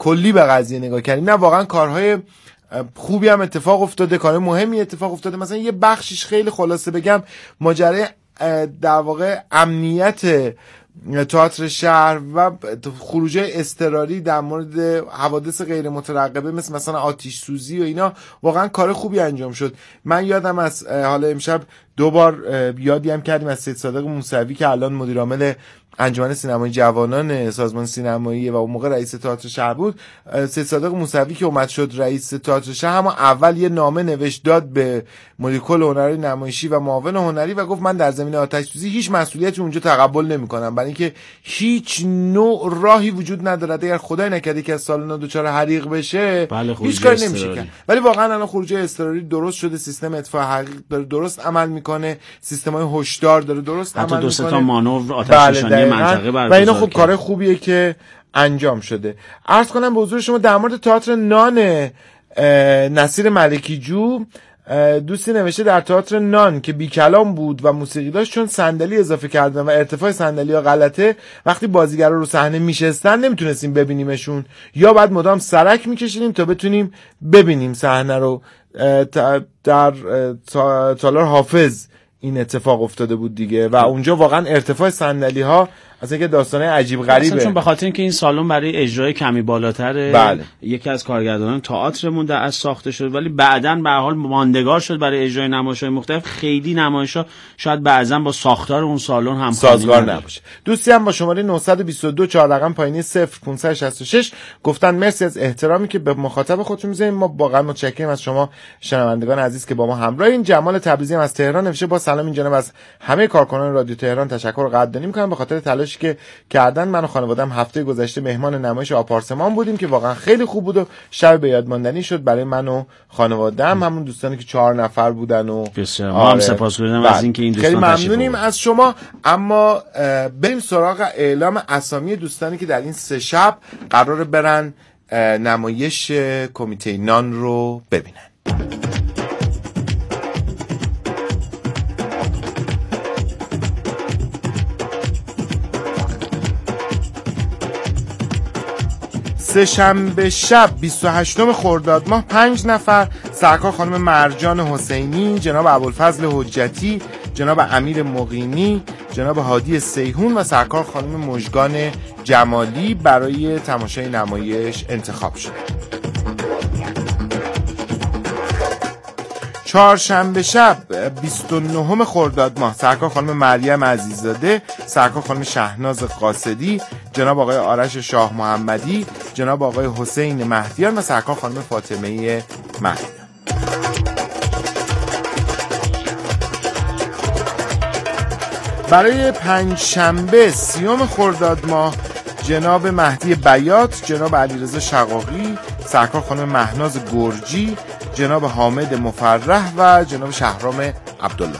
کلی به قضیه نگاه کردیم، نه واقعا کارهای خوبی هم اتفاق افتاده، کار مهمی اتفاق افتاده. مثلا یه بخشش خیلی خلاصه بگم، ماجرای در واقع امنیت تئاتر شهر و خروج اضطراری در مورد حوادث غیر مترقبه مثلا آتش سوزی و اینا، واقعا کار خوبی انجام شد. من یادم از حالا امشب دوبار یادی هم کردیم از سید صادق موسوی که الان مدیر عامل انجمن سینمای جوانان سازمان سینمایی و اون موقع رئیس تئاتر شهر بود. سید صادق موسوی که اومد شد رئیس تئاتر شهر، اما اول یه نامه نوشت داد به مدیر کل هنری نمایشی و معاون هنری و گفت من در زمینه آتش سوزی هیچ مسئولیتی اونجا تقبل نمی‌کنم، برای اینکه هیچ نوع راهی وجود نداره اگر خدای نکرده که از سالن دچار حریق بشه هیچ کاری نمیشه کرد. ولی واقعا الان خروجی اضطراری درست شده، سیستم اطفاء حریق داره درست عمل میکنه، سیستم‌های هشدار داره درست عمل میکنه، حتی 2 تا مانور آتش نشانی منطقه برگزار و اینا خب کار خوبیه که انجام شده. عرض کنم به حضور شما در مورد تئاتر نان نصیر ملکی جو، دوستی نوشته در تئاتر نان که بی کلام بود و موسیقی داشت، چون صندلی اضافه کردن و ارتفاع صندلی‌ها غلطه، وقتی بازیگرا رو صحنه میشستن نمیتونستیم ببینیمشون، یا بعد مدام سرک میکشیدیم تا بتونیم ببینیم صحنه رو. در تالار حافظ این اتفاق افتاده بود دیگه و اونجا واقعا ارتفاع صندلی‌ها اصلا که داستانه عجیب غریبه، چون به خاطر اینکه این سالن برای اجرای کمی بالاتر بله. یکی از کارگردانان تئاترمون در ساخته شد، ولی بعداً به هر حال ماندگار شد برای اجرای نمایش‌های مختلف. خیلی نمایش‌ها شاید بعضاً با ساختار اون سالن هم سازگار نباشه. دوستی هم با شماره 922 4 رقم پایینی 0566 گفتن مرسی از احترامی که به مخاطب خودتون می‌ذارین. ما واقعا متشکریم از شما شنوندگان عزیز که با ما همراهین. جمال تبریزی هم از تهران نوشته با سلام این جناب از همه کارکنان رادیو تهران تشکر و قدردانی می‌کنم به خاطر تلاشی که کردن. من و خانواده‌ام هفته گذشته مهمان نمایش آپارتمان بودیم که واقعا خیلی خوب بود و شب به یاد ماندنی شد برای من و خانواده‌ام، همون دوستانی که 4 نفر بودن و بسیار ما هم سپاسگزاریم از اینکه این دوستان خیلی ممنونیم از شما. اما بریم سراغ اعلام اسامی دوستانی که در این 3 شب قراره برن نمایش کمیته نان رو ببینن. سه‌شنبه شب 28 خرداد ماه 5 نفر: سرکار خانم مرجان حسینی، جناب ابوالفضل حجتی، جناب امیر مقیمی، جناب هادی سیهون و سرکار خانم مژگان جمالی برای تماشای نمایش انتخاب شد. چهارشنبه شب 29 خرداد ماه: سرکار خانم مریم عزیزاده، سرکار خانم شهناز قاصدی، جناب آقای آرش شاه محمدی، جناب آقای حسین مهدیان و سرکار خانم فاطمه مهدیان. برای پنجشنبه 30 خرداد ماه: جناب مهدی بیات، جناب علیرضا شقاقی، سرکار خانم مهناز گرجی، جناب حامد مفرح و جناب شهرام عبدالله.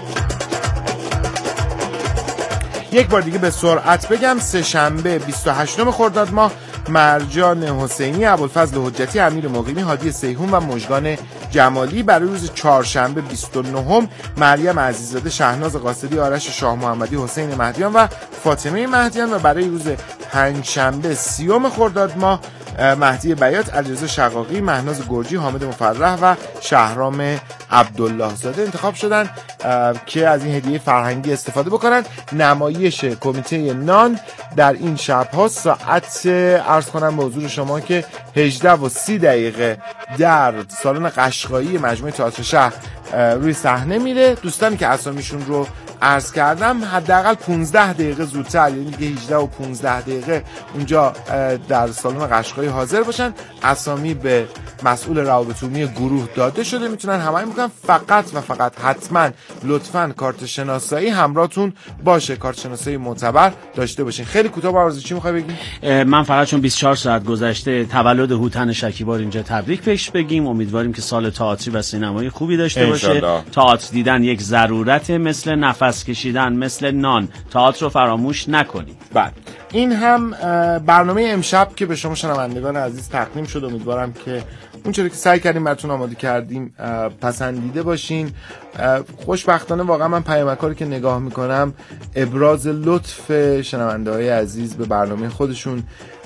یک بار دیگه به سرعت بگم: سه‌شنبه 28 خرداد ماه: مرجان حسینی، ابوالفضل حجتی، امیر مقیمی، هادی سیهون و مژگان جمالی. برای روز چهارشنبه 29 مریم عزیزاده، شهناز قاصدی، آرش شاه محمدی، حسین مهدیان و فاطمه مهدیان. و برای روز پنجشنبه 30 خرداد ماه: مهدی بیات، علیرضا شقاقی، مهناز گرجی، حامد مفرح و شهرام عبدالله زاده انتخاب شدن که از این هدیه فرهنگی استفاده بکنن. نمایش کمیته نان در این شب‌ها ساعت عرض کنم به حضور شما که 18:30 در سالن قشقایی مجموعه تئاتر شهر روی صحنه میره. دوستانی که اسامیشون رو عرض کردم حداقل 15 دقیقه زودتر، یعنی دیگه 18:15 اونجا در سالن قشقایی حاضر باشن. اسامی به مسئول روابط عمومی گروه داده شده، میتونن هماهنگ میکنن. فقط و فقط حتما لطفاً کارت شناسایی همراهتون باشه، کارت شناسایی معتبر داشته باشین. خیلی کوتاه بارزی چی میخوای بگی؟ من فقط چون 24 ساعت گذشته تولد هوتن شکیبار اینجا تبریک پیش بگیم. امیدواریم که سال تئاتری و سینمایی خوبی داشته باشه. تئاتر دیدن یک ضرورت، مثل نفس کشیدن، مثل نان. تئاتر رو فراموش نکنید. بله، این هم برنامه امشب که به شما شنوندگان عزیز تقدیم شد. امیدوارم که اونچوری که سعی کردیم براتون آماده کردیم پسندیده باشین. خوشبختانه واقعا من پیامکاری که نگاه میکنم ابراز لطف شنونده‌های عزیز به برنامه خودشون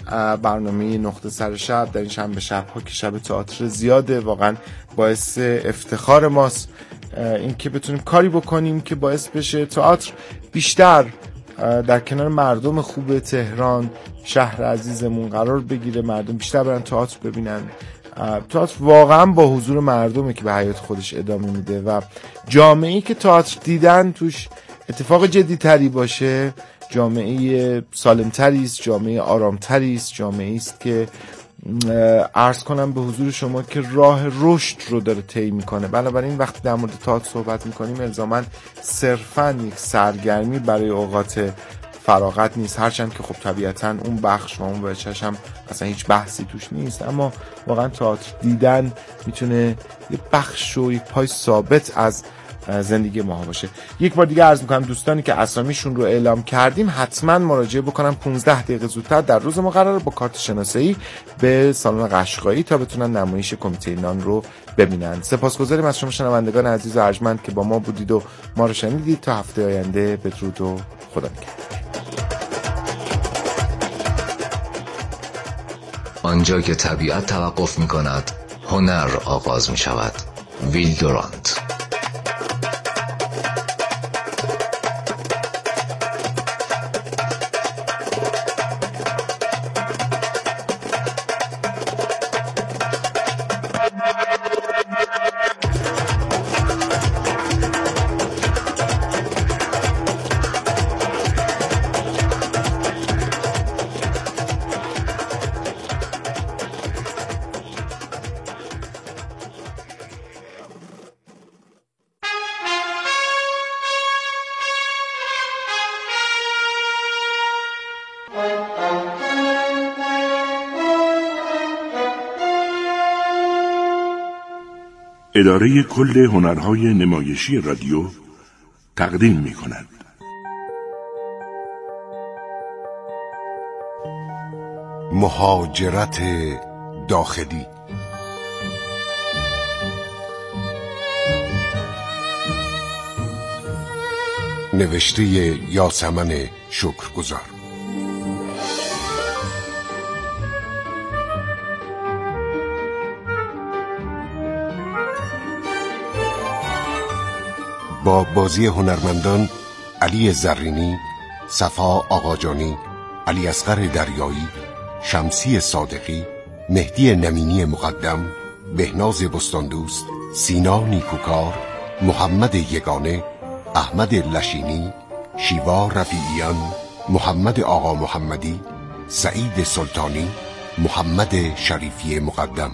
برنامه نقطه سر شب در این شنبه شب‌ها که شب تئاتر زیاده، واقعا باعث افتخار ماست این که بتونیم کاری بکنیم که باعث بشه تئاتر بیشتر در کنار مردم خوب تهران، شهر عزیزمون قرار بگیره، مردم بیشتر برن تئاتر ببینن. تئاتر واقعا با حضور مردمه که به حیات خودش ادامه میده و جامعه‌ای که تئاتر دیدن توش اتفاق جدی تری باشه، جامعه سالمتری است، جامعه آرامتری است، جامعه است که عرض کنم به حضور شما که راه رشد رو داره طی میکنه. بنابراین وقتی در مورد تئاتر صحبت میکنیم الزاماً صرفاً یک سرگرمی برای اوقات فراغت نیست، هرچند که خب طبیعتاً اون بخش و اون بچش هم اصلا هیچ بحثی توش نیست، اما واقعا تئاتر دیدن میتونه یک بخش و یک پای ثابت از زندگی ما باشه. یک بار دیگه عرض میکنم دوستانی که اسامیشون رو اعلام کردیم حتما مراجعه بکنن 15 دقیقه زودتر در روز مقرر با کارت شناسایی به سالن قشقایی تا بتونن نمایش کمیته نان رو ببینن. سپاسگزاریم از شما شنوندگان عزیز و ارجمند که با ما بودید و ما رو شنیدید. تا هفته آینده بدرود و خدا نگهدار. آنجا که طبیعت توقف می‌کند، هنر آغاز می‌شود. ویل دورانت. اداره کل هنرهای نمایشی رادیو تقدیم می‌کند. مهاجرت داخلی. نوشته یاسمن شکرگزار. با بازی هنرمندان علی زرینی، صفا آقاجانی، علی اصغر دریایی، شمسی صادقی، مهدی نمینی مقدم، بهناز بستاندوست، سینا نیکوکار، محمد یگانه، احمد لشینی، شیوا رفیعیان، محمد آقا محمدی، سعید سلطانی، محمد شریفی مقدم.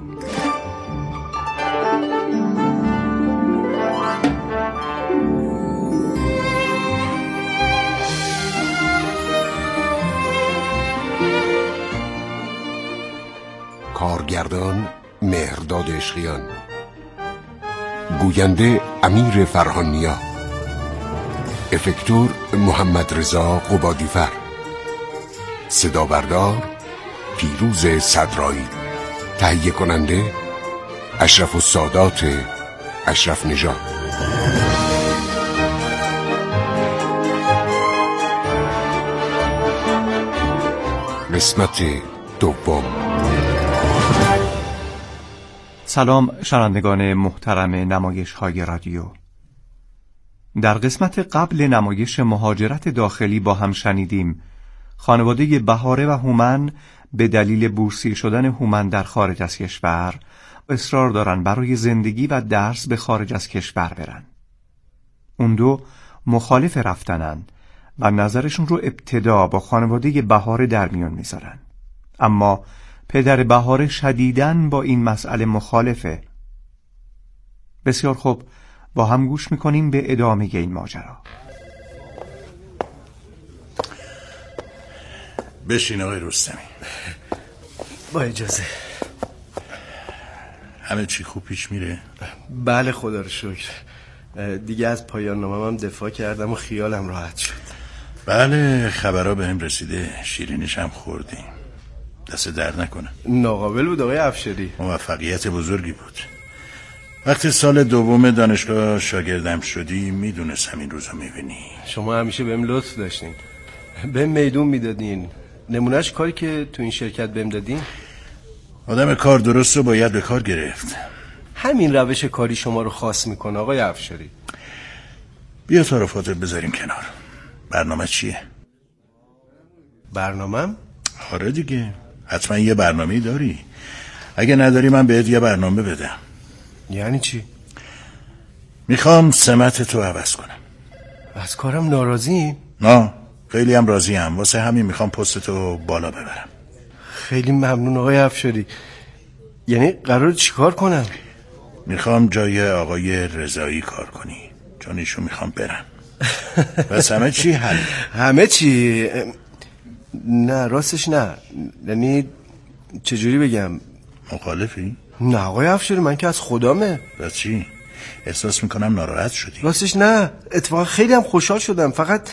کارگردان مهرداد عشقیان، گوینده امیر فرهانیا، افکتور محمد رضا قبادیفر، صدا بردار پیروز صدرایی، تهیه کننده اشرف السادات اشرف نژاد. قسمت دوم. سلام شنوندگان محترم نمایش‌های رادیو. در قسمت قبل نمایش مهاجرت داخلی با هم شنیدیم خانواده بهاره و هومن به دلیل بورسیه شدن هومن در خارج از کشور اصرار دارن برای زندگی و درس به خارج از کشور برن. اون دو مخالف رفتنن و نظرشون رو ابتدا با خانواده بهاره در میون میذارن، اما پدر بهاره شدیداً با این مسئله مخالفه. بسیار خوب، با هم گوش میکنیم به ادامه این ماجرا. بشین آقای رستمی. با اجازه. همه چی خوب پیش میره؟ بله خدا رو شکر. دیگه از پایان نامم هم دفاع کردم و خیالم راحت شد. بله خبرها به هم رسیده، شیرینش هم خوردیم. دست درد نکنه. ناقابل بود آقای افشاری. موفقیت بزرگی بود. وقتی سال دوم دانشگاه شاگردم شدی میدونستم این روزو میبینی. شما همیشه بهم لطف داشتین، بهم میدون میدادین، نمونهش کاری که تو این شرکت بهم دادین؟ آدم کار درست رو باید به کار گرفت. همین روش کاری شما رو خاص میکنه آقای افشاری. بیا تعارفاتت بذاریم کنار. برنامه چیه؟ برنامه‌م؟ آره دیگه، حتما یه برنامه‌ای داری. اگه نداری من بهت یه برنامه بدم. یعنی چی؟ میخوام سمت تو عوض کنم. از کارم ناراضی؟ نه، خیلی هم راضیم. واسه همین میخوام پست تو بالا ببرم. خیلی ممنون آقای افشاری. یعنی قراره چیکار کنم؟ میخوام جای آقای رضایی کار کنی، چون ایشون میخوام برن. بس همه چی حل؟ همه چی؟ نه راستش نه. یعنی چجوری بگم؟ مخالفی؟ نه آقای افشاری، من که از خدامه. بس چی؟ احساس میکنم ناراحت شدی. راستش نه، اتفاقا خیلی هم خوشحال شدم. فقط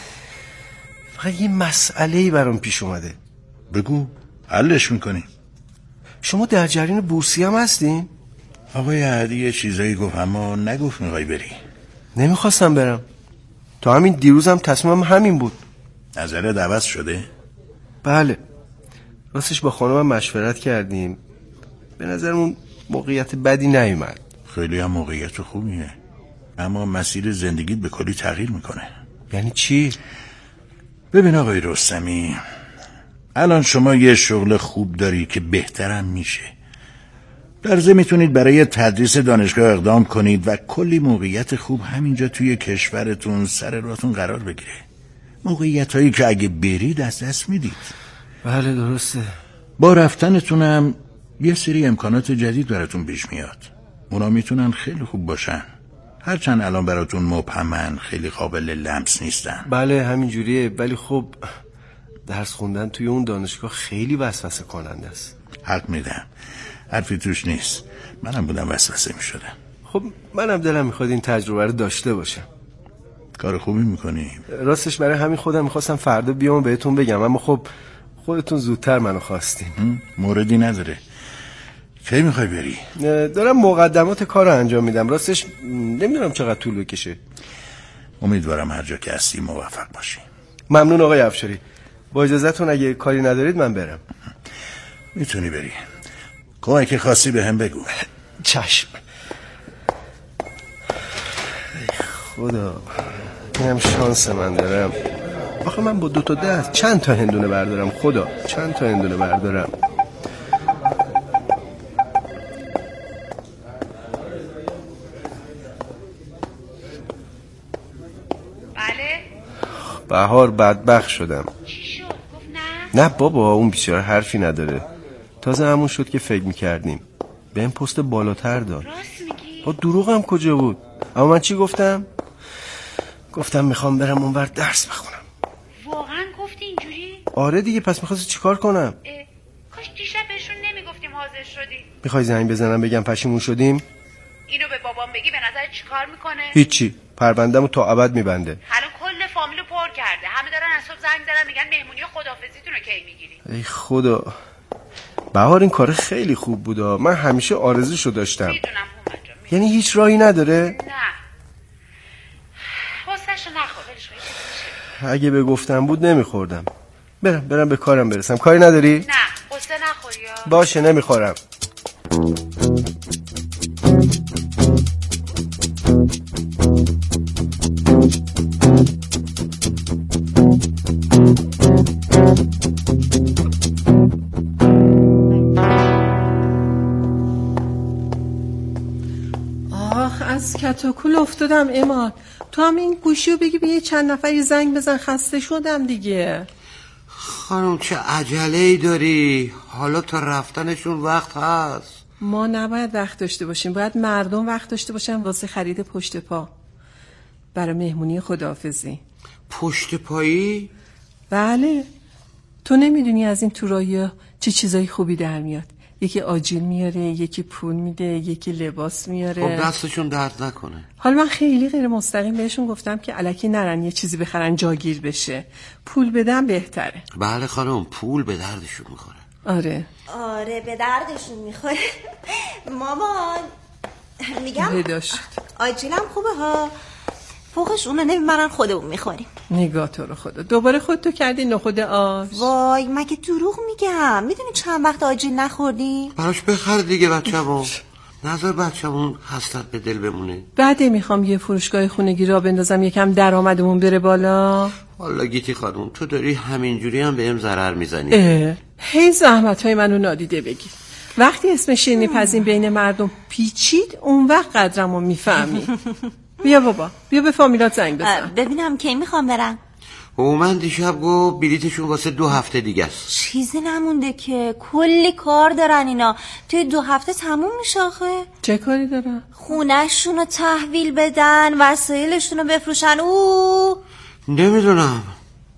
یه مسئله‌ای برام پیش اومده. بگو، حلش میکنی. شما در جریان بورسی هم هستین؟ آقای عهدی یه چیزایی گفت اما نگفت میخوای بری. نمیخواستم برم. تا همین دیروزم تصمیمم همین بود. نظرت عوض شده؟ بله، راستش با خانمم مشورت کردیم. به نظرمون موقعیت بدی نیومد. خیلی هم موقعیت خوبیه، اما مسیر زندگیت به کلی تغییر میکنه. یعنی چی؟ ببین آقای رستمی، الان شما یه شغل خوب داری که بهترم میشه. در ضمن میتونید برای تدریس دانشگاه اقدام کنید و کلی موقعیت خوب همینجا توی کشورتون سر راهتون قرار بگیره. موقعیت هایی که اگه برید از دست میدید. بله درسته. با رفتنتونم یه سری امکانات جدید براتون پیش میاد. اونا میتونن خیلی خوب باشن، هرچند الان براتون مبهمن، خیلی قابل لمس نیستن. بله همینجوریه، ولی خب درس خوندن توی اون دانشگاه خیلی وسوسه کننده است. حق میدم، حرفی توش نیست. منم بودم وسوسه میشدم. خب منم دلم میخواد این تجربه رو داشته باشم. کار خوبی میکنی. راستش برای همین خودم میخواستم فردا بیام بهتون بگم، اما خب خودتون زودتر منو خواستین. موردی نداره. کی میخوای بری؟ دارم مقدمات کار رو انجام میدم. راستش نمیدونم چقدر طول بکشه. امیدوارم هر جا که هستی موفق باشی. ممنون آقای افشاری. با اجازهتون اگه کاری ندارید من برم. میتونی بری. کمکی خاصی به هم بگو. چشم. خدا، اینم شانس من دارم. آخه من با 2 تا دست چند تا هندونه بردارم؟ خدا، چند تا هندونه بردارم؟ بله؟ بهار بدبخت شدم. چی شد؟ گفت نه؟ نه بابا، اون بیچاره حرفی نداره. تازه همون شد که فکر میکردیم. به این پست بالاتر داد. راست میگی؟ با دروغم کجا بود؟ اما من چی گفتم؟ گفتم میخوام برم اونور درس بخونم. واقعا گفتی اینجوری؟ آره دیگه، پس میخواستی چیکار کنم؟ کاش دیشب بهشون نمیگفتیم حاضر شدیم. میخوای زنگ بزنم بگم پشیمون شدیم؟ اینو به بابام بگی به نظر چیکار میکنه؟ هیچی، پرونده‌مو تا ابد میبنده. الان کل فامیلو پر کرده، همه دارن از صبح زنگ زدن میگن مهمونی خداحافظیتون رو کی میگیری؟ ای خدا، بهار این کار خیلی خوب بود. من همیشه آرزوشو داشتم. میدونم هومن جان. یعنی هیچ راهی نداره؟ نه حوصله‌شو نخور، ولش کن. اگه بگفتم بود نمیخوردم. برم به کارم برسم. کاری نداری؟ نه قصه نخوری یا؟ باشه نمیخورم. از کتاکول افتادم امان. تو هم این گوشیو بگی به یه چند نفری زنگ بزن، خسته شدم دیگه. خانم چه عجله‌ای داری؟ حالا تا رفتنشون وقت هست. ما نباید وقت داشته باشیم، باید مردم وقت داشته باشن واسه خرید پشت پا برای مهمونی خداحافظی. پشت پایی؟ بله، تو نمیدونی از این تورایی چه چیزای خوبی در میاد. یکی آجیل میاره، یکی پول میده، یکی لباس میاره. خب دستشون درد نکنه. حالا من خیلی غیر مستقیم بهشون گفتم که الکی نرن یه چیزی بخرن جاگیر بشه، پول بدن بهتره. بله خانم، پول به دردشون میخوره. آره به دردشون میخوره. مامان میگم داشت آجیلم خوبه ها، فوقش اونو نمیبرن خودمون میخوریم. نگاه تو رو خدا، دوباره خودتو کردی نخود آش. وای مگه دروغ میگم؟ میدونی چند وقت آجیل نخوردی؟ براش بخر دیگه بچه‌مون. نظر بچه‌مون حسرت به دل بمونه. بعد میخوام یه فروشگاه خونگی را بندازم یکم درآمدمون بره بالا. والا گیتی خانم تو داری همینجوری هم بهم ضرر میزنی. هی زحمت‌های منو نادیده بگیر. وقتی اسم شیرینی پزین بین مردم پیچید اون وقت قدرمو میفهمی. بیا بابا، بیا به فامیلات زنگ بزن. ببینم کی میخوام برم. من دیشب گفت بلیتشون واسه 2 هفته دیگه است. چیزی نمونده که کلی کار دارن اینا. توی 2 هفته تموم میشه آخه. چه کاری دارن؟ خونه‌شون رو تحویل بدن، وسایلشون رو بفروشن. نمیدونم.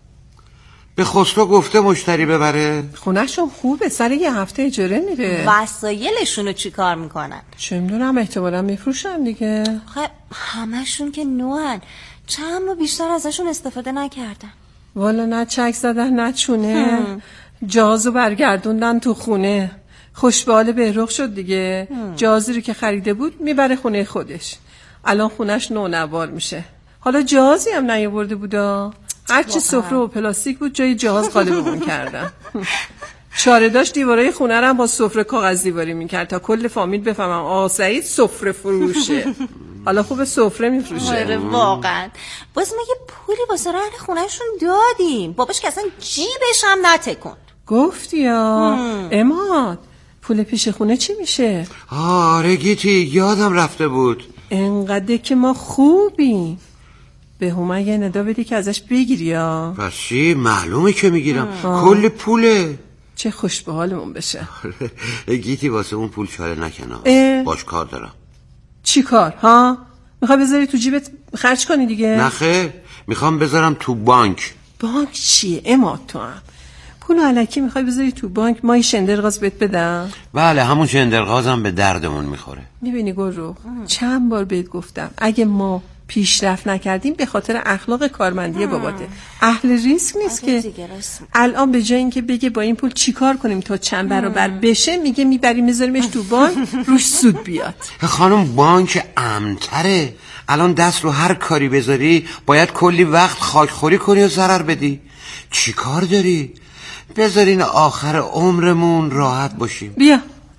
به خسرو گفته مشتری ببره. خونه‌شون خوبه، سر یه هفته اجاره میره. وسایلشون رو چی کار میکنن؟ چه میدونم، احتمالا میفروشن دیگه. آخه همشون که نوان، چند ما بیشتر ازشون استفاده نکردن. والا نه چک زدن نه چونه. جهازو برگردوندن تو خونه. خوشبال بهرخ شد دیگه. جهازی رو که خریده بود میبره خونه خودش. الان خونش نونوار میشه. حالا جهازی هم نیاورده بودا. هرچی سفره و پلاستیک بود جای جهاز قالبمون کردن. چاره داشت دیوارای خونه رو هم با سفره کاغذ دیواری میکرد تا کل فامیل بفهمم سعید سفره فروشه. حالا خوب سفره میفروشه. آره واقعا. باز ما یه پولی واسه رهن خونهشون دادیم. باباش که اصلا جیبش هم نتکن. گفتی یا اماد پول پیش خونه چی میشه؟ آره گیتی یادم رفته بود. انقدر که ما خوبیم. به هما یه ندا بدی که ازش بگیری یا؟ پس چی؟ معلومه که میگیرم. کل پوله. چه خوش به حالمون بشه. گیتی واسه اون پول چاره نکنه. باش کار دارم. چی کار ها؟ میخوای بذاری تو جیبت خرج کنی دیگه؟ نخیر میخوام بذارم تو بانک. بانک چیه اماد تو هم؟ پول الکی میخوای بذاری تو بانک مای شندرغاز بهت بدم؟ بله همون شندرغازم به دردمون میخوره. میبینی گروه چند بار بهت گفتم اگه ما پیشرفت نکردیم به خاطر اخلاق کارمندی باباته. اهل ریسک نیست که. الان به جای اینکه بگه با این پول چیکار کنیم تا چند برابر بشه میگه میبریم میذاریمش تو بانک روش سود بیاد. خانم بانک امن‌تره. الان دست رو هر کاری بذاری باید کلی وقت خاکخوری کنی و ضرر بدی. چی کار داری؟ بذارین آخر عمرمون راحت باشیم. بیا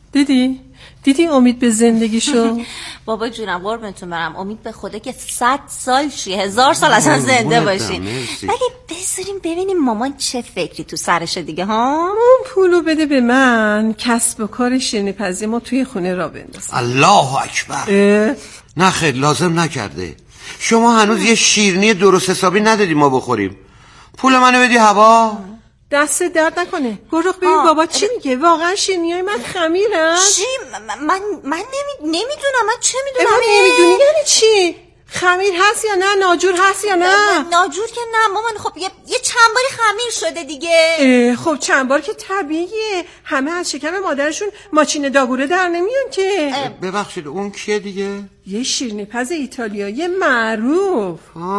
دیدی امید به زندگیشو. بابا جونم قربونتون برم، امید به خدا که 100 سال چی 1000 سال اصلا زنده باشین. ولی بذاریم ببینیم مامان چه فکری تو سرشه دیگه ها. اون پولو بده به من کسب و کار شیرینی پزی ما توی خونه را بندازم. الله اکبر. نه خیر لازم نکرده. شما هنوز یه شیرینی درست حسابی ندادی ما بخوریم. پول منو بدی هوا. دست درد نکنه. گروخ ببین بابا چی میگه؟ واقعا شیرینیای من خمیرن؟ چی؟ من نمیدونم. من چه میدونم؟ نمیدونی یعنی چی؟ خمیر هست یا نه؟ ناجور هست یا نه؟ ناجور که نه مامان. خب یه چند باری خمیر شده دیگه. خب چند بار که طبیعیه. همه از شکم مادرشون ماچینه داگوره در نمیان که. ببخشید اون کیه دیگه؟ یه شیرینی پز ایتالیایی معروف.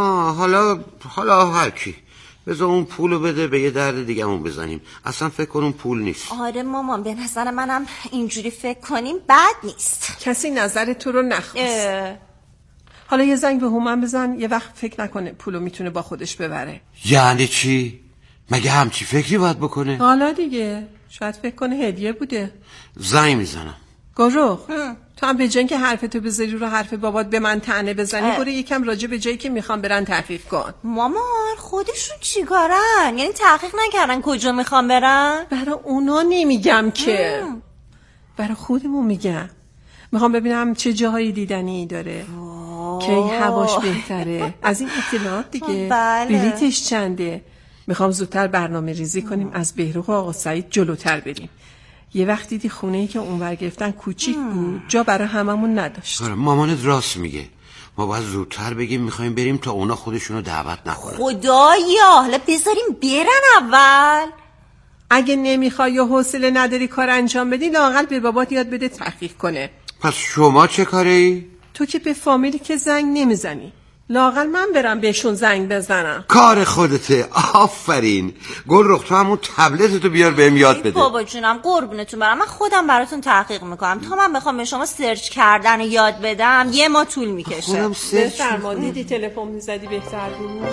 حالا هر کی. بذار اون پولو بده به یه درد دیگه همون بزنیم. اصلا فکر کنم پول نیست. آره مامان به نظر منم اینجوری فکر کنیم بد نیست. کسی نظر تو رو نخواست. حالا یه زنگ به هومن بزن یه وقت فکر نکنه پولو میتونه با خودش ببره. یعنی چی؟ مگه همچی فکری باید بکنه؟ حالا دیگه شاید فکر کنه هدیه بوده. زنگ میزنم. گروخ تو هم به جای که حرفتو بذاری رو حرف بابات به من طعنه بزنی برو یکم راجع به جایی که میخوام برن تحقیق کن. مامان خودشون چیکارن؟ یعنی تحقیق نکردن کجا میخوام برن؟ برای اونا نمیگم که برای خودمون میگم. میخوام ببینم چه جاهایی دیدنی داره کی هواش بهتره از این اطلاعات دیگه. بلیتش چنده. میخوام زودتر برنامه ریزی کنیم از بهروق و آقا سعید جلوتر بریم. یه وقت دیدی خونه‌ای که اونور گرفتن کوچیک بود جا برای هممون نداشت. مامانت راست میگه. ما باید زودتر بگیم میخوایم بریم تا اونا خودشونو دعوت نکنن. خدایا حالا بذاریم برن اول. اگه نمیخوای یا حوصله نداری کار انجام بدی لااقل به بابات یاد بده تحقیق کنه. پس شما چه کاری؟ تو که به فامیلی که زنگ نمیزنی. لااقل من برم بهشون زنگ بزنم. کار خودته. آفرین. گل رخ تو همون تبلتتو بیار بهم یاد بده. بابا جونم قربونتون برم، من خودم براتون تحقیق میکنم. تا من بخوام به شما سرچ کردن و یاد بدم 1 ماه طول میکشه. خودم سرچ میکنم. دیدی تلفن میزدی بهتر بود.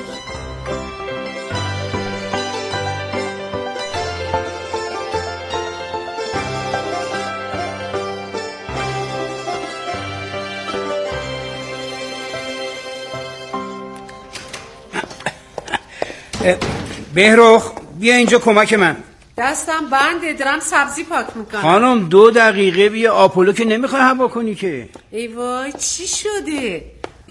بهرخ بیا اینجا کمک من. دستم بنده، دارم سبزی پاک میکنم. خانم 2 دقیقه بیا، آپولو که نمیخوای هوا کنی که. ای وای چی شده؟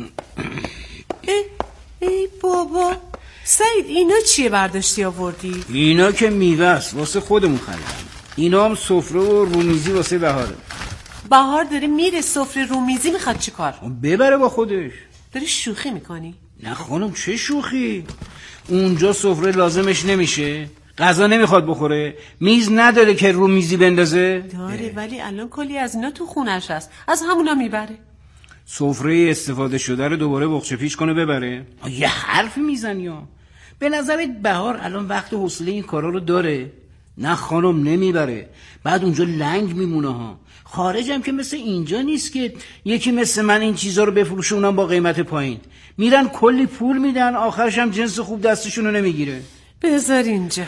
ای بابا سعید اینا چیه برداشتی آوردی؟ اینا که میوه است، واسه خودمون خریدم. اینا هم سفره و رومیزی واسه بهاره. بهار داره میره سفره رومیزی میخواد چی کار؟ ببره با خودش. داری شوخی میکنی؟ نه خانم چه شوخی؟ اونجا سفره لازمش نمیشه، غذا نمیخواد بخوره، میز نداره که رو میزی بندازه. داره ولی الان کلی از اینا تو خونش هست، از همونا میبره. سفره استفاده شده رو دوباره بخچه پیش کنه ببره. یه حرف میزنی ها. به نظرت بهار الان وقت حوصله این کارا رو داره؟ نه خانم نمیبره، بعد اونجا لنگ میمونه ها. خارجم که مثل اینجا نیست که یکی مثل من این چیزا رو بفروشه، اونم با قیمت پایین. میرن کلی پول میدن، آخرش هم جنس خوب دستشون رو نمیگیره. بذار اینجا.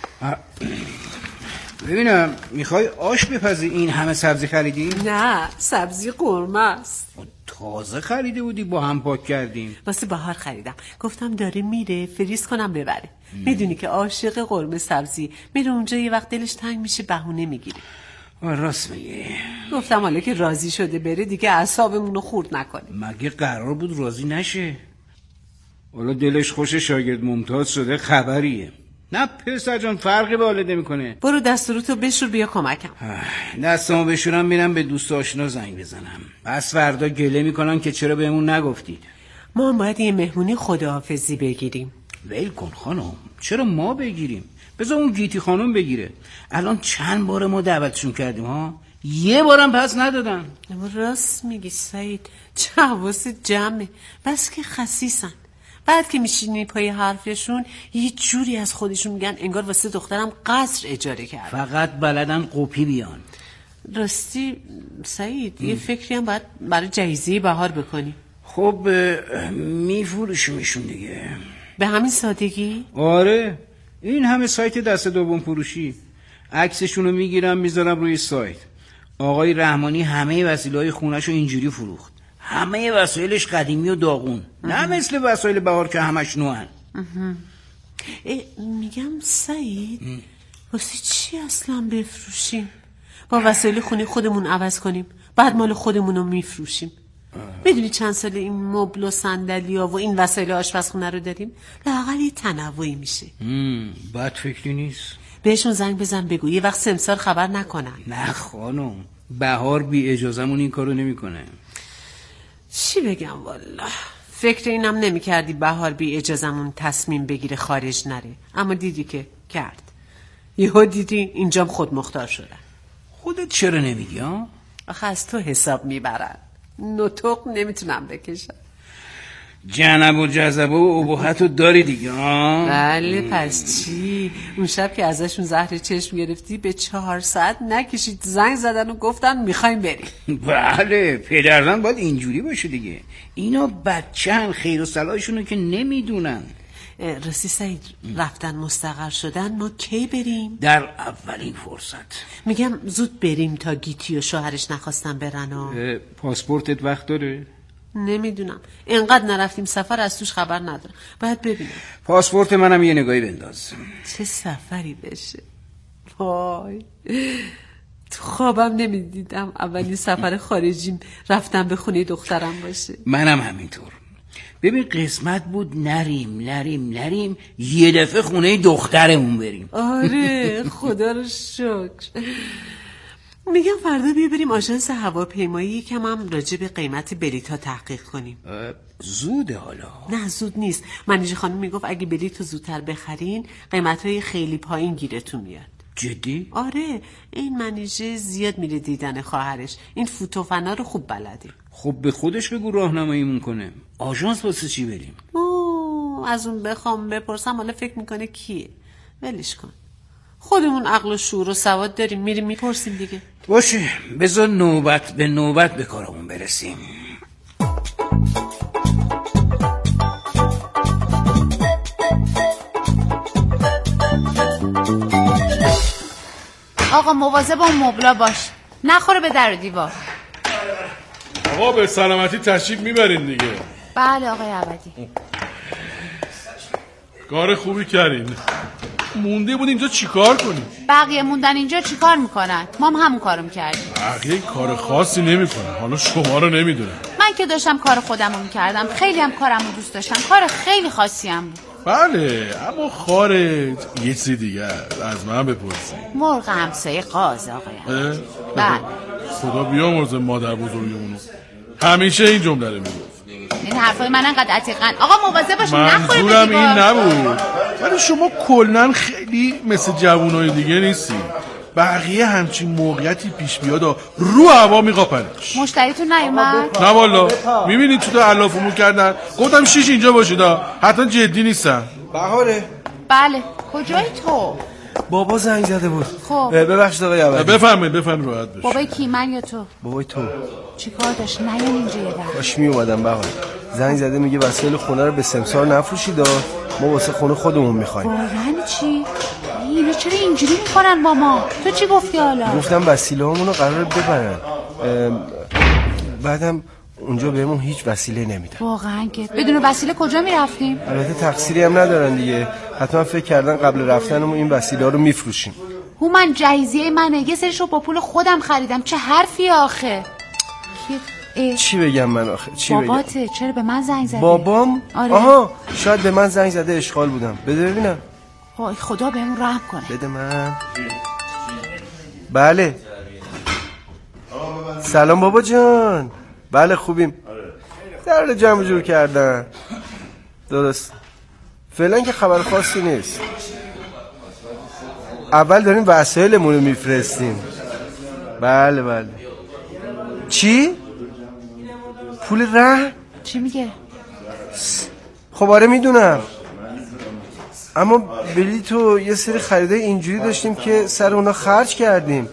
ببینم میخوای آش بپزی؟ این همه سبزی خریدی؟ نه سبزی قرمه است. تازه خریده بودی با هم پاک کردیم. واسه بهار خریدم، گفتم داره میره فریز کنم ببره. میدونی که عاشق قرمه سبزی، میره اونجا یه وقت دلش تنگ میشه بهونه میگیره. راست میگی. گفتم حالا که راضی شده بره دیگه اعصابمون رو خورد نکنه. مگه قرار بود راضی نشه؟ حالا دلش خوش شاگرد ممتاز شده خبریه. نه پسر جان فرقی به حالت نمیکنه. برو دستورتو بشور بیا کمکم. دستمو بشورم میرم به دوست آشنا زنگ بزنم. پس فردا گله میکنن که چرا بهمون نگفتید. ما هم باید یه مهمونی خداحافظی بگیریم. ول کن خانم، چرا ما بگیریم؟ بذار اون گیتی خانم بگیره. الان چند بار ما دعوتشون کردیم ها، یه بارم پس ندادن. راست میگی سعید، چه حواس جمعه، بس که خسیسن. بعد که میشینی پای حرفشون یه جوری از خودشون میگن انگار واسه دخترم قصر اجاره کرد. فقط بلدن قپی بیان. راستی سعید یه فکری هم باید برای جایزه بهار بکنی. خب میفروشیمشون دیگه. به همین سادگی؟ آره، این همه سایت دست دوم فروشی، عکسشونو میگیرم میذارم روی سایت. آقای رحمانی همه وسایل‌های خونه‌شو اینجوری فروخت، همه وسایلش قدیمی و داغون، نه مثل وسایل بهار که همش نوئن. میگم سعید واسه چی اصلا بفروشیم؟ با وسایل خونه خودمون عوض کنیم، بعد مال خودمونو میفروشیم. میدونی چند سال این مبل و صندلی‌ها و این وسایل آشپزخونه رو داریم؟ لااقل یه تنوعی میشه. بد فکری نیست. بهشون زنگ بزن بگو یه وقت سمسار خبر نکنن. نه خانم، بهار بی اجازمون این کارو نمیکنه. چی بگم والله، فکر اینم نمی کردی بهار بی اجازمون تصمیم بگیره خارج نره، اما دیدی که کرد. یهو دیدی اینجام خود مختار شدن. خودت چرا نمیگی ها؟ آخه از تو حساب میبرن، نطق نمیتونم بکشم. جنب و جذبه و ابهت رو داری دیگه ها؟ بله پس چی؟ اون شب که ازشون زهر چشم گرفتی به 4 ساعت نکشید زنگ زدن و گفتن میخوایم بریم. بله پدرزن باید اینجوری باشه دیگه، اینا بچه‌ن، خیر و صلاحشونو که نمیدونن. راستی سعید رفتن مستقر شدن، ما کی بریم؟ در اولین فرصت. میگم زود بریم تا گیتی و شوهرش نخواستن برن و پاسپورتت وقت داره؟ نمیدونم، اینقدر نرفتیم سفر از توش خبر ندارم، باید ببینم. پاسپورت منم یه نگاهی بنداز. چه سفری بشه، وای تو خوابم نمیدیدم اولین سفر خارجیم رفتم به خونه دخترم باشه. منم همینطور. ببین قسمت بود نریم یه دفعه خونه دخترمون بریم. آره خدا رو شکر. میگم فردا بیا بریم آژانس هواپیمایی یکم هم راجع به قیمت بلیط‌ها تحقیق کنیم. زوده حالا؟ نه زود نیست، منیژه خانم میگفت اگه بلیط رو زودتر بخرین قیمت‌های خیلی پایین گیرتون میاد. جدی؟ آره، این منیژه زیاد میره دیدن خواهرش. این فوتوفنا رو خوب بلده. خب به خودش بگو راهنماییمون کنه. آژانس واسه چی بریم؟ از اون بخوام بپرسم حالا فکر میکنه کیه. ولش کن، خودمون عقل و شعور و سواد داریم، میریم میپرسیم دیگه. باشه، بذار نوبت به نوبت به کارمون برسیم. آقا مواظب اون مبلا باش، نخوره به در و دیوار. آقا به سلامتی تشریف میبرین دیگه. بله آقای عبدی. کار خوبی کردین. مونده بود اینجا چیکار کنیم؟ بقیه موندن اینجا چیکار میکنن؟ ما هم همون کارو میکردیم. بقیه کار خاصی نمیکنن. حالا شما رو نمیدونم. من که داشتم کار خودمو میکردم، خیلی هم کارمو دوست داشتم، کار خیلی خاصی هم بود. بله، اما خارج یه چیز دیگه از من بپرسید. مرغ همسایه قاز آقای. بله. خدا بیامرزه مادر بزرگمونو. همیشه این جمله رو میگفت. این حرفای من انقدر عتیقن. آقا مواظب باشین نخوره به منظورم این نبود. ولی شما کلن خیلی مثل جوانای دیگه نیستی. بقیه همچین موقعیتی پیش بیاد رو هوا میقاپنش. مشتریتون نیومد؟ نه والا، میبینید تو علافمون کردن. گفتم شیش اینجا باشید، حتی جدی نیستم. بهاره. بله، کجایی تو؟ بابا زنگ زده بود. خب ببخشید آقای عبدی. بفرمایید راحت بشید. بابای کی، من یا تو؟ بابای تو. چیکار داشت؟ نیان اینجا یه وقت. باش می اومدم بهاره. زنگ زده میگه وسایل خونه رو به سمسار نفروشید، ما واسه خونه خودمون میخوایم. یعنی چی؟ اینا چرا اینجوری میکنن با ما؟ تو چی گفتی حالا؟ گفتم وسیله‌هامون رو قراره ببرن. بعدم اونجا بهمون هیچ وسیله نمیدن. واقعا که بدون وسیله کجا میرفتیم؟ البته تقصیری هم ندارن دیگه. حتما فکر کردن قبل رفتنمون این وسیله رو میفروشیم. من جهیزیه منه، یه سریشو با پول خودم خریدم. چه حرفی آخه؟ چی بگم من آخه؟ باباته بگم؟ چرا به من زنگ زده؟ بابام؟ آره. آها، شاید به من زنگ زده، اشغال بودم. بده ببینم. وای خدا بهمون رحم کنه. بده من. بله. سلام بابا جان. بله خوبیم. در جمع جور کردن. درست. فعلا که خبر خاصی نیست. اول داریم وسایلمون رو میفرستیم. بله. چی؟ پول رهن؟ چی میگه؟ خب آره میدونم، اما بلیط و یه سری خریده اینجوری داشتیم که سر اونا خرج کردیم.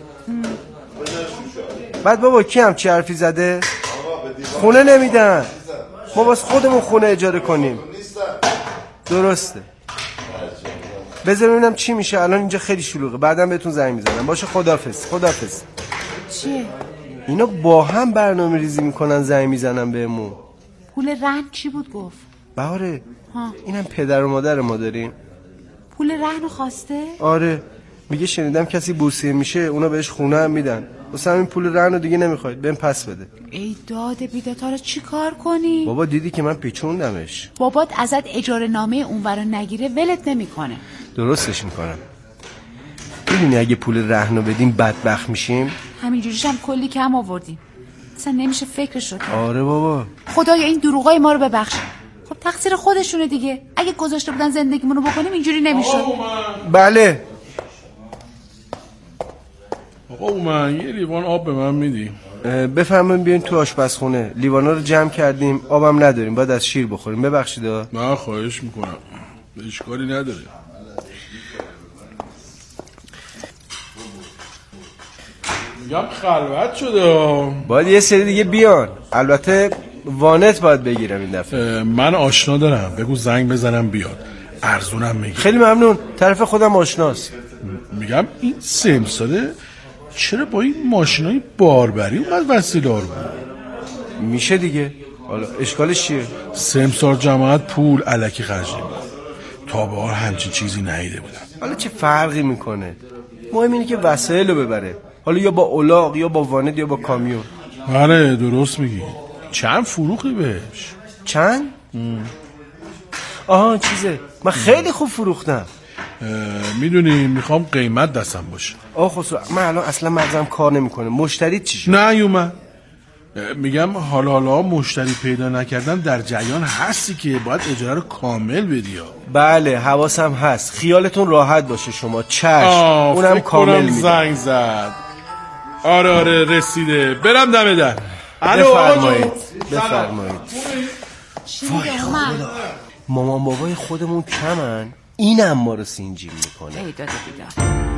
بعد بابا کی هم چی حرفی زده؟ خونه نمیدن، ما واسه خودمون خونه اجاره کنیم. درسته. بذار ببینم چی میشه. الان اینجا خیلی شلوغه، بعدم بهتون زنگ میزنم. باشه خداحافظ. چیه؟ اینا با هم برنامه ریزی میکنن، زنگ میزنن بهمون. پول رهن چی بود گفت؟ بهاره اینم پدر و مادر ما داریم. پول رهن خواسته؟ آره، میگه شنیدم کسی بورسیه میشه اونا بهش خونه هم میدن، واسه همین پول رهن رو دیگه نمیخواید، بهم پس بده. ای داده بیداتا رو چی کار کنی؟ بابا دیدی که من پیچوندمش. بابات ازت اجاره نامه اونور نگیره ولت نمیکنه. درستش میکنم. ببینی اگه پول رهن رو بدیم بدبخت میشیم. همینجوریش هم کلی کم آوردیم، اصلا نمیشه فکرش رو کرد. آره بابا. خدایا این دروغای ما رو ببخش. خب تقصیر خودشونه دیگه، اگه گذاشته بودن زندگیمونو بکنیم اینجوری نمیشد. بله. آقا من یه لیوان آب به من میدی؟ بفرمایید بیاین تو آشپزخونه، لیوانا رو جمع کردیم، آبم نداریم، باید از شیر بخوریم. ببخشید. نه خواهش میکنم، اشکالی نداره. میگم خلوت شده، باید یه سری دیگه بیان. البته وانت باید بگیرم این دفعه. من آشنا دارم، بگو زنگ بزنم بیاد، ارزونم میگیرم. خیلی ممنون، طرف خودم آشناست. میگم این سمساره چرا با این ماشینای باربری اومد وسیله رو بود؟ میشه دیگه، حالا اشکالش چیه؟ سمسار جماعت پول الکی خرج نمی‌کنه، تا به حال همچین چیزی ندیده بودم. حالا چه فرقی میکنه؟ مهم اینه که وسایل رو ببره، حالا یا با الاغ یا با وانت یا با کامیون. آره درست میگی. چند فروخی بهش؟ چند؟ آها چیزه، من خیلی خوب فروختم. میدونی میخوام قیمت دستم باشه. خسرو من الان اصلا مغزم کار نمیکنه. مشتری چی شد؟ نه یومن میگم حالا مشتری پیدا نکردن در جریان هستی که باید اجاره رو کامل بدی. بله حواسم هست، خیالتون راحت باشه شما. چشم اونم کامل میدم. زنگ زد. آره رسیده. برم دم در. بفرمایید. وای خدا، مامان بابای خودمون کمن، اینم ما رو سینجیم میکنه. ای داده بیدار.